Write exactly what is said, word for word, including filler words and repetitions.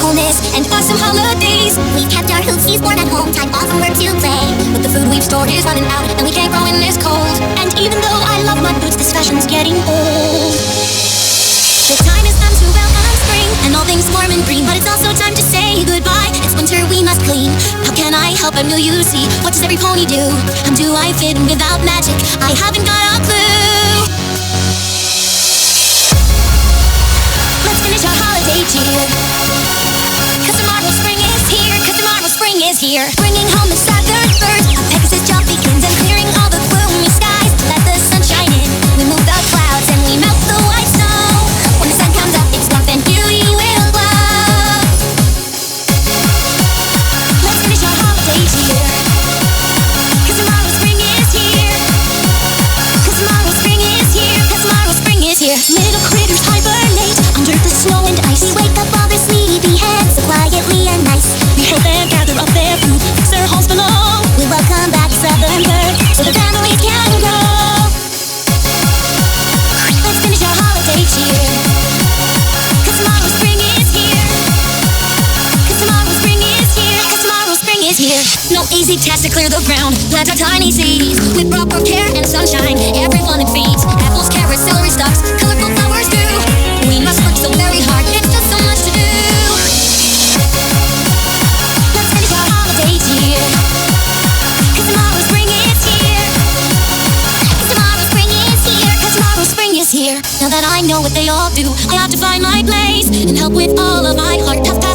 wholeness and awesome holidays. We've kept our hoopsies warm at home, time off from work to play. But the food we've stored is running out, and we can't grow in this cold. And even though I love my boots, this fashion's getting old. The time has come to welcome spring, and all things warm and green. But it's also time to say goodbye. It's winter, we must clean. How can I help? I'm new, you see. What does every pony do? And do I fit in without magic? I haven't got a clue. Let's finish our holiday cheer, cause tomorrow spring is here, cause tomorrow spring is here. Bringing home the southern bird, a Pegasus jump begins, and clearing all the gloomy skies. Let the sun shine in, we move the clouds and we melt the white snow. When the sun comes up, it's dark, then beauty will glow. Let's finish our holiday cheer, cause tomorrow spring is here, cause tomorrow spring is here, cause tomorrow spring is here. Little critters hibernate under the snow and ice. We wake up all their sleepy heads so quietly and nice. We help them gather up their food, fix their homes below. We welcome back southern bird so the families can grow. Let's finish our holiday cheer, cause tomorrow spring is here, cause tomorrow spring is here, cause tomorrow spring is here. No easy task to clear the ground, plant our tiny seeds with proper care and sunshine. Everyone it feeds, apples, carrots, celery stalks, colorful flowers too. We must work so very hard, it's just so much to do. Let's finish our holiday cheer, cause tomorrow spring is here, cause tomorrow spring is here, cause tomorrow spring is here. Now that I know what they all do, I have to find my place and help with all of my heart. Tough